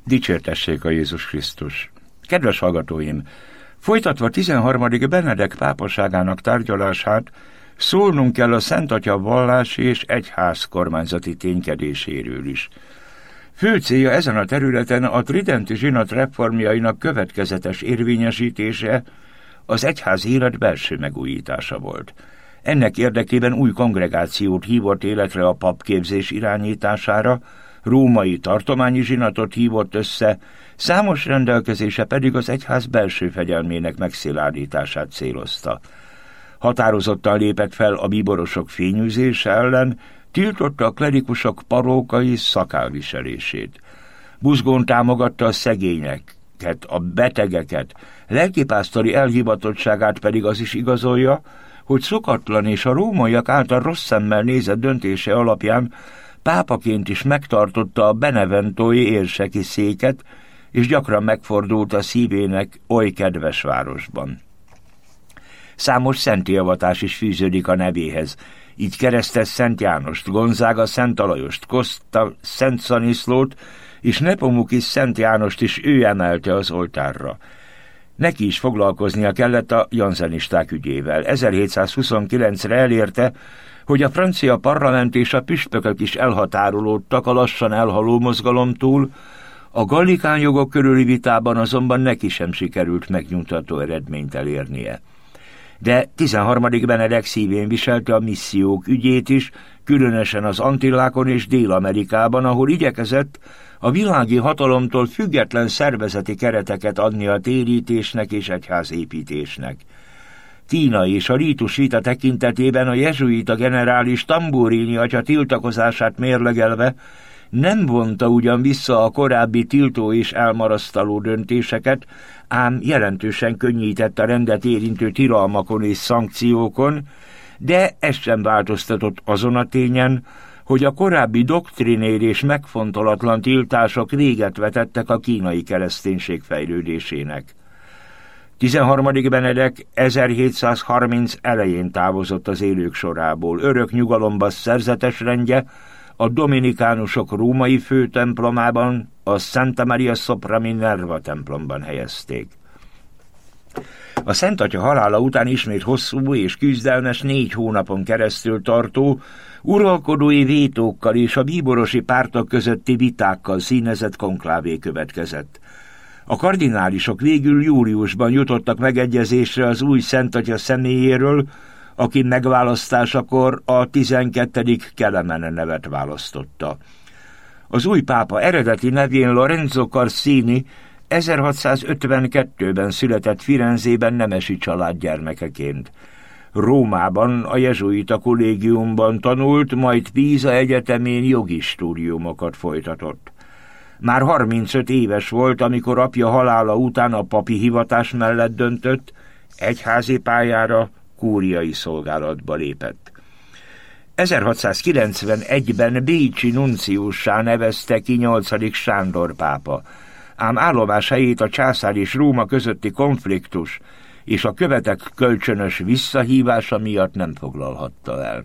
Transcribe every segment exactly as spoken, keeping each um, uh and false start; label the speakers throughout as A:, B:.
A: Dicsértessék a Jézus Krisztus! Kedves hallgatóim! Folytatva tizenharmadik Benedek pápaságának tárgyalását, szólnunk kell a Szent Atya vallási és egyház kormányzati ténykedéséről is. Fő célja ezen a területen a tridenti zsinat reformjainak következetes érvényesítése, az egyház élet belső megújítása volt. Ennek érdekében új kongregációt hívott életre a papképzés irányítására, római tartományi zsinatot hívott össze, számos rendelkezése pedig az egyház belső fegyelmének megszilárdítását célozta. Határozottan lépett fel a bíborosok fényűzése ellen, tiltotta a klerikusok parókai szakálviselését. Buzgón támogatta a szegényeket, a betegeket, lelkipásztori elhivatottságát pedig az is igazolja, hogy szokatlan és a rómaiak által rossz szemmel nézett döntése alapján pápaként is megtartotta a beneventói érseki széket, és gyakran megfordult a szívének oly kedves városban. Számos szentélyavatás is fűződik a nevéhez, így keresztes Szent Jánost, Gonzága Szent Alajost, Costa Szent Szaniszlót és Nepomukis Szent Jánost is ő emelte az oltárra. Neki is foglalkoznia kellett a janzenisták ügyével. ezerhétszázhuszonkilencre elérte, hogy a francia parlament és a püspökök is elhatárolódtak a lassan elhaló mozgalomtól, a gallikánjogok körüli vitában azonban neki sem sikerült megnyugtató eredményt elérnie. De tizenharmadik Benedek szívén viselte a missziók ügyét is, különösen az Antillákon és Dél-Amerikában, ahol igyekezett a világi hatalomtól független szervezeti kereteket adni a térítésnek és egyházépítésnek. Tína és a rítus vita tekintetében a jezsuita generális Tamburini atya tiltakozását mérlegelve nem vonta ugyan vissza a korábbi tiltó és elmarasztaló döntéseket, ám jelentősen könnyített a rendet érintő tilalmakon és szankciókon, de ez sem változtatott azon a tényen, hogy a korábbi doktrinér és megfontolatlan tiltások véget vetettek a kínai kereszténység fejlődésének. tizenharmadik Benedek ezerhétszázharminc elején távozott az élők sorából, örök nyugalomba szerzetes rendje a dominikánusok római főtemplomában, a Santa Maria sopra Minerva templomban helyezték. A Szent Atya halála után ismét hosszú és küzdelmes négy hónapon keresztül tartó, uralkodói vétókkal és a bíborosi pártok közötti vitákkal színezett konklávé következett. A kardinálisok végül júliusban jutottak megegyezésre az új Szent Atya személyéről, aki megválasztásakor a tizenkettedik Kelemene nevet választotta. Az új pápa eredeti nevén Lorenzo Corsini ezerhatszázötvenkettőben született Firenzében nemesi család gyermekeként. Rómában a jezsuita kollégiumban tanult, majd Pisa egyetemén jogi stúdiumokat folytatott. Már harmincöt éves volt, amikor apja halála után a papi hivatás mellett döntött, egyházi pályára, kúriai szolgálatba lépett. ezerhatszázkilencvenegyben bécsi nunciussá nevezte ki nyolcadik Sándor pápa, ám állomáshelyét a császár és Róma közötti konfliktus és a követek kölcsönös visszahívása miatt nem foglalhatta el.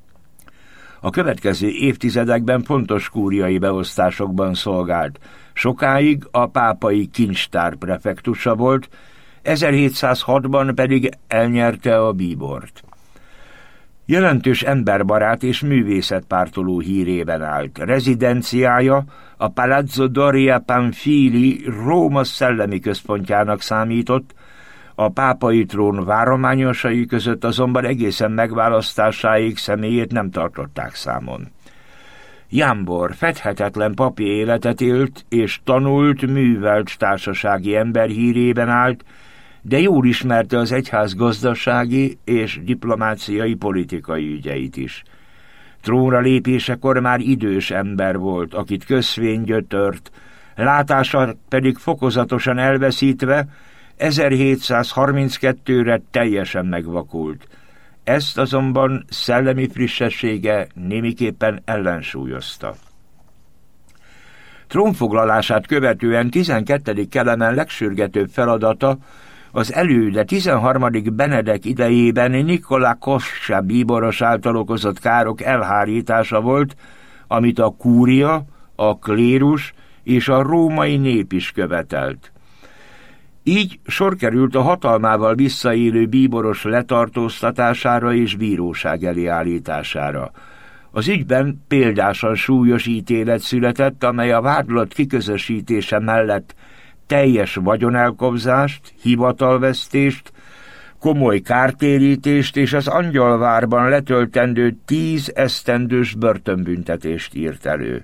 A: A következő évtizedekben fontos kúriai beosztásokban szolgált, sokáig a pápai kincstár prefektusa volt, ezerhétszázhatban pedig elnyerte a bíbort. Jelentős emberbarát és művészetpártoló hírében állt. Rezidenciája a Palazzo Doria Pamphili Róma szellemi központjának számított, a pápai trón várományosai között azonban egészen megválasztásáig személyét nem tartották számon. Jámbor fedhetetlen papi életet élt, és tanult, művelt társasági ember hírében állt, de jól ismerte az egyház gazdasági és diplomáciai politikai ügyeit is. Trónra lépésekor már idős ember volt, akit közvény gyötört, látása pedig fokozatosan elveszítve, ezerhétszázharminckettőre teljesen megvakult. Ezt azonban szellemi frissessége némiképpen ellensúlyozta. Trónfoglalását követően tizenkettedik Kelemen legsürgetőbb feladata az előde tizenharmadik Benedek idejében Nicola Coscia bíboros által okozott károk elhárítása volt, amit a kúria, a klérus és a római nép is követelt. Így sor került a hatalmával visszaélő bíboros letartóztatására és bíróság elé állítására. Az ügyben példásan súlyos ítélet született, amely a vádlott kiközösítése mellett teljes vagyonelkobzást, hivatalvesztést, komoly kártérítést és az Angyalvárban letöltendő tíz esztendős börtönbüntetést írt elő.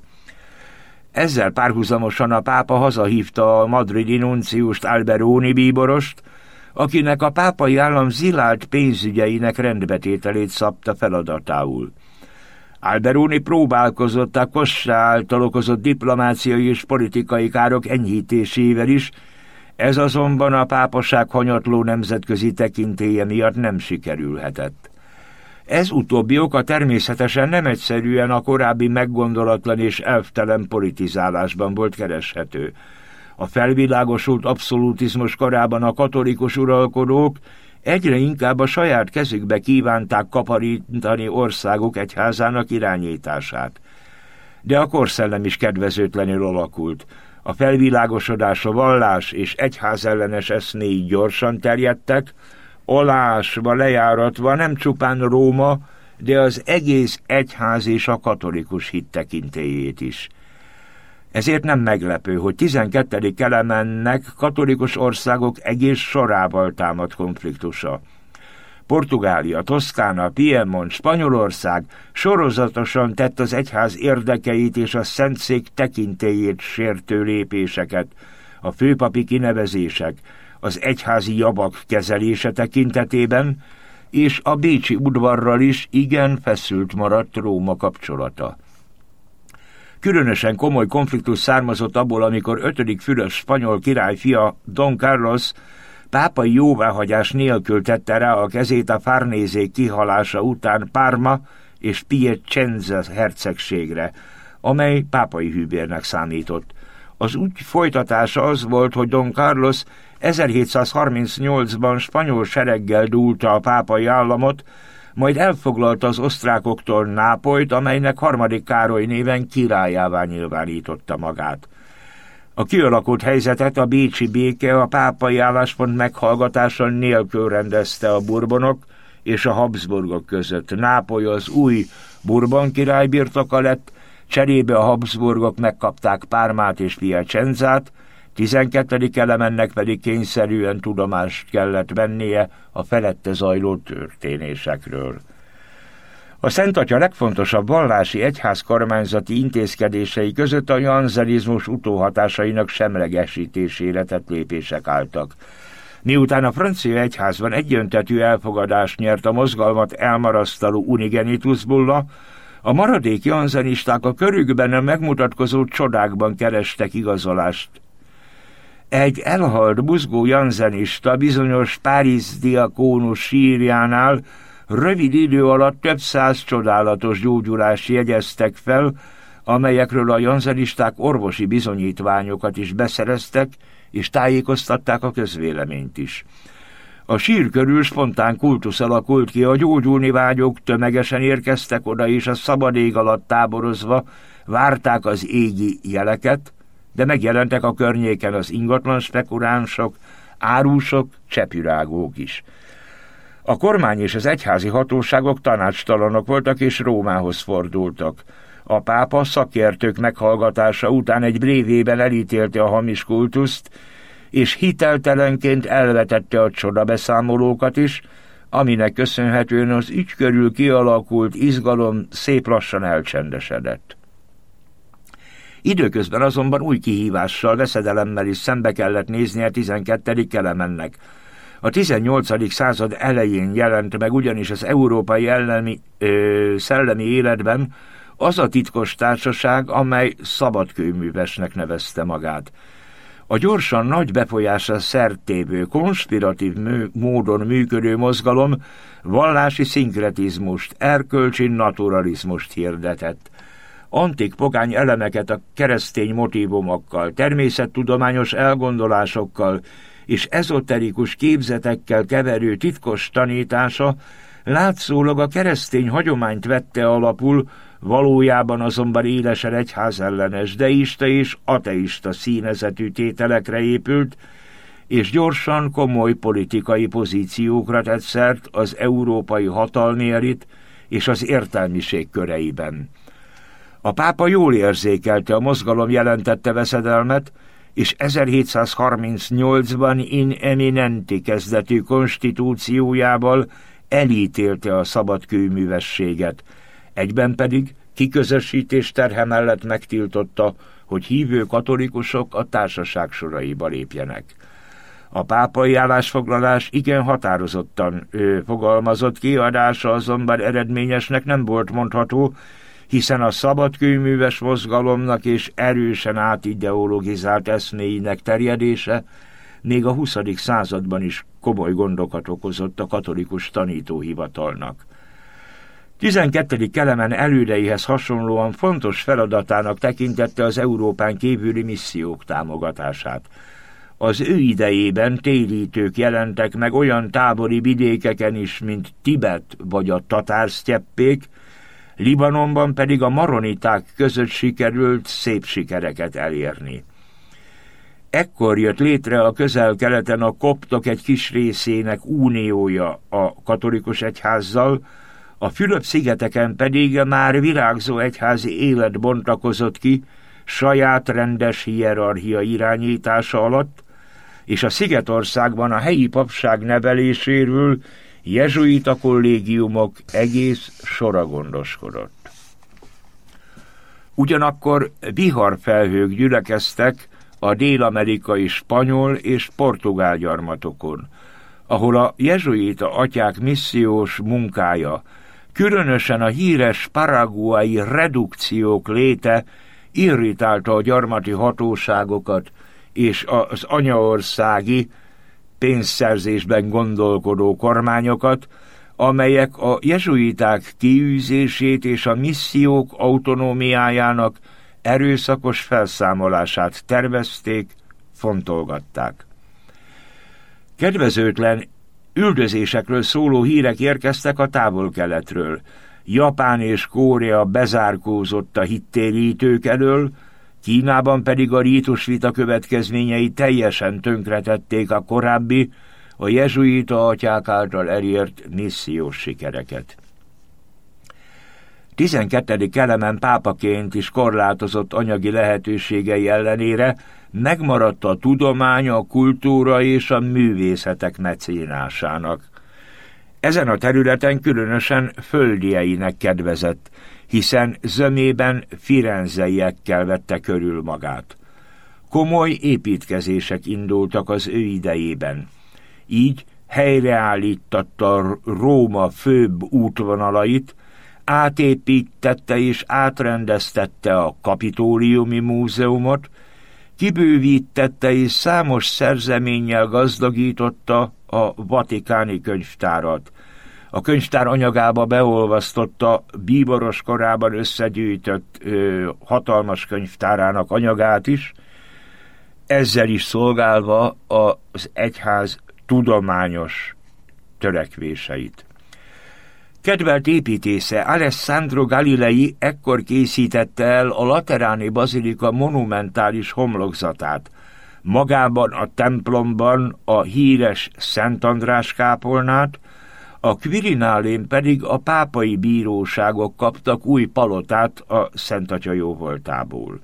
A: Ezzel párhuzamosan a pápa hazahívta a madridi nunciust Alberoni bíborost, akinek a pápai állam zilált pénzügyeinek rendbetételét szabta feladatául. Alberoni próbálkozott a Kossá által okozott diplomáciai és politikai károk enyhítésével is, ez azonban a pápaság hanyatló nemzetközi tekintélye miatt nem sikerülhetett. Ez utóbbi oka természetesen nem egyszerűen a korábbi meggondolatlan és elvtelen politizálásban volt kereshető. A felvilágosult abszolutizmus korában a katolikus uralkodók egyre inkább a saját kezükbe kívánták kaparintani országuk egyházának irányítását. De a korszellem is kedvezőtlenül alakult. A felvilágosodás, a vallás és egyház ellenes eszméi gyorsan terjedtek, alásva, lejáratva nem csupán Róma, de az egész egyház és a katolikus hit tekintélyét is. Ezért nem meglepő, hogy tizenkettedik Kelemennek katolikus országok egész sorával támad konfliktusa. Portugália, Toszkána, Piemont, Spanyolország sorozatosan tett az egyház érdekeit és a szentszék tekintélyét sértő lépéseket, a főpapi kinevezések, az egyházi javak kezelése tekintetében, és a bécsi udvarral is igen feszült maradt Róma kapcsolata. Különösen komoly konfliktus származott abból, amikor ötödik Fülöp spanyol király fia Don Carlos pápai jóváhagyás nélkül tette rá a kezét a Farnézék kihalása után Parma és Piacenza hercegségre, amely pápai hűbérnek számított. Az ügy folytatása az volt, hogy Don Carlos ezerhétszázharmincnyolcban spanyol sereggel dúlta a pápai államot, majd elfoglalta az osztrákoktól Nápolyt, amelynek harmadik Károly néven királyává nyilvánította magát. A kialakult helyzetet a bécsi béke a pápai álláspont meghallgatása nélkül rendezte a Bourbonok és a Habsburgok között. Nápoly az új Bourbon király birtoka lett, cserébe a Habsburgok megkapták Parmát és Piacenzát, tizenkettedik Kelemennek pedig kényszerűen tudomást kellett vennie a felette zajló történésekről. A Szent Atya legfontosabb vallási egyházkormányzati intézkedései között a janzenizmus utóhatásainak semlegesítésére tett lépések álltak. Miután a francia egyházban egyöntetű elfogadást nyert a mozgalmat elmarasztaló Unigenitus bulla, a maradék janzenisták a körükben megmutatkozó csodákban kerestek igazolást. Egy elhalt buzgó janzenista bizonyos Párizs diakónus sírjánál rövid idő alatt több száz csodálatos gyógyulást jegyeztek fel, amelyekről a janzenisták orvosi bizonyítványokat is beszereztek, és tájékoztatták a közvéleményt is. A sír körül spontán kultusz alakult ki, a gyógyulni vágyók tömegesen érkeztek oda, és a szabad ég alatt táborozva várták az égi jeleket, de megjelentek a környéken az ingatlan spekulánsok, árusok, csepürágók is. A kormány és az egyházi hatóságok tanácstalanok voltak és Rómához fordultak. A pápa szakértők meghallgatása után egy brévében elítélte a hamis kultuszt, és hiteltelenként elvetette a csodabeszámolókat is, aminek köszönhetően az ügy körül kialakult izgalom szép lassan elcsendesedett. Időközben azonban új kihívással, veszedelemmel is szembe kellett néznie tizenkettedik Kelemennek. A tizennyolcadik század elején jelent meg ugyanis az európai ellemi, ö, szellemi életben az a titkos társaság, amely szabadkőművesnek nevezte magát. A gyorsan nagy befolyásra szertévő, konspiratív mű, módon működő mozgalom vallási szinkretizmust, erkölcsi naturalizmust hirdetett. Antik pogány elemeket a keresztény motívumokkal, természettudományos elgondolásokkal és ezoterikus képzetekkel keverő titkos tanítása látszólag a keresztény hagyományt vette alapul, valójában azonban élesen egyházellenes, deista és ateista színezetű tételekre épült, és gyorsan komoly politikai pozíciókra tett szert az európai hatalmi elit és az értelmiség köreiben. A pápa jól érzékelte a mozgalom jelentette veszedelmet, és ezerhétszázharmincnyolcban in eminenti kezdetű konstitúciójával elítélte a szabadkőművességet, egyben pedig kiközösítés terhe mellett megtiltotta, hogy hívő katolikusok a társaság soraiba lépjenek. A pápai állásfoglalás igen határozottan ő, fogalmazott, kiadása azonban eredményesnek nem volt mondható, hiszen a szabadkőműves mozgalomnak és erősen átideologizált eszméinek terjedése még a huszadik században is komoly gondokat okozott a katolikus tanítóhivatalnak. tizenkettedik Kelemen elődeihez hasonlóan fontos feladatának tekintette az Európán kívüli missziók támogatását. Az ő idejében térítők jelentek meg olyan tábori vidékeken is, mint Tibet vagy a tatársztyeppék, Libanonban pedig a maroniták között sikerült szép sikereket elérni. Ekkor jött létre a Közel-Keleten a koptok egy kis részének uniója a katolikus egyházzal, a Fülöp-szigeteken pedig már virágzó egyházi élet bontakozott ki saját rendes hierarchia irányítása alatt, és a Szigetországban a helyi papság neveléséről jezsuita kollégiumok egész sora gondoskodott. Ugyanakkor viharfelhők gyülekeztek a dél-amerikai spanyol és portugál gyarmatokon, ahol a jezsuita atyák missziós munkája, különösen a híres paraguai redukciók léte irritálta a gyarmati hatóságokat és az anyaországi pénzszerzésben gondolkodó kormányokat, amelyek a jezsuiták kiűzését és a missziók autonómiájának erőszakos felszámolását tervezték, fontolgatták. Kedvezőtlen üldözésekről szóló hírek érkeztek a távol-keletről. Japán és Korea bezárkózott a hittérítők elől, Kínában pedig a rítusvita következményei teljesen tönkretették a korábbi, a jezsuita atyák által elért missziós sikereket. tizenkettedik Kelemen pápaként is korlátozott anyagi lehetőségei ellenére megmaradt a tudomány, a kultúra és a művészetek mecénásának. Ezen a területen különösen földieinek kedvezett, hiszen zömében firenzeiekkel vette körül magát. Komoly építkezések indultak az ő idejében. Így helyreállítatta Róma főbb útvonalait, átépítette és átrendeztette a Kapitóliumi Múzeumot, kibővítette és számos szerzeménnyel gazdagította a vatikáni könyvtárat. A könyvtár anyagába beolvasztotta bíboros korában összegyűjtött ö, hatalmas könyvtárának anyagát is, ezzel is szolgálva az egyház tudományos törekvéseit. Kedvelt építésze Alessandro Galilei ekkor készítette el a lateráni bazilika monumentális homlokzatát, magában a templomban a híres Szent András kápolnát, a Quirinálén pedig a pápai bíróságok kaptak új palotát a Szent Atya jóvoltából.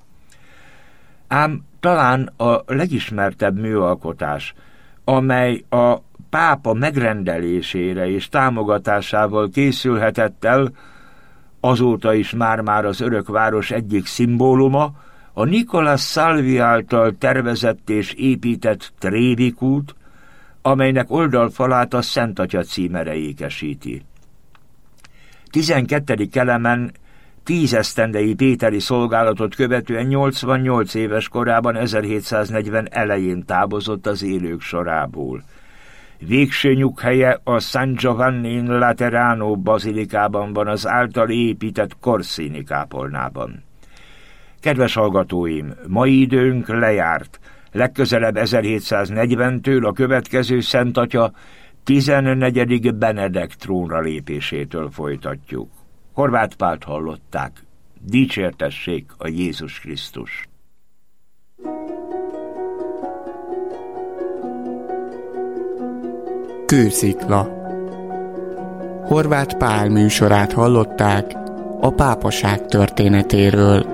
A: Ám talán a legismertebb műalkotás, amely a pápa megrendelésére és támogatásával készülhetett el, azóta is már-már az örökváros egyik szimbóluma, a Nicolas Salvi által tervezett és épített Trevi kút, amelynek oldalfalát a Szent Atya címere ékesíti. tizenkettedik Kelemen tízesztendei péteri szolgálatot követően nyolcvannyolc éves korában ezerhétszáznegyven elején távozott az élők sorából. Végső nyughelye a San Giovanni in Laterano bazilikában van, az által épített Corsini kápolnában. Kedves hallgatóim, mai időnk lejárt. Legközelebb ezerhétszáznegyventől a következő Szent Atya tizennegyedik Benedek trónra lépésétől folytatjuk. Horváth Pált hallották. Dicsértessék a Jézus Krisztus!
B: Kőszikla. Horváth Pál műsorát hallották a pápaság történetéről.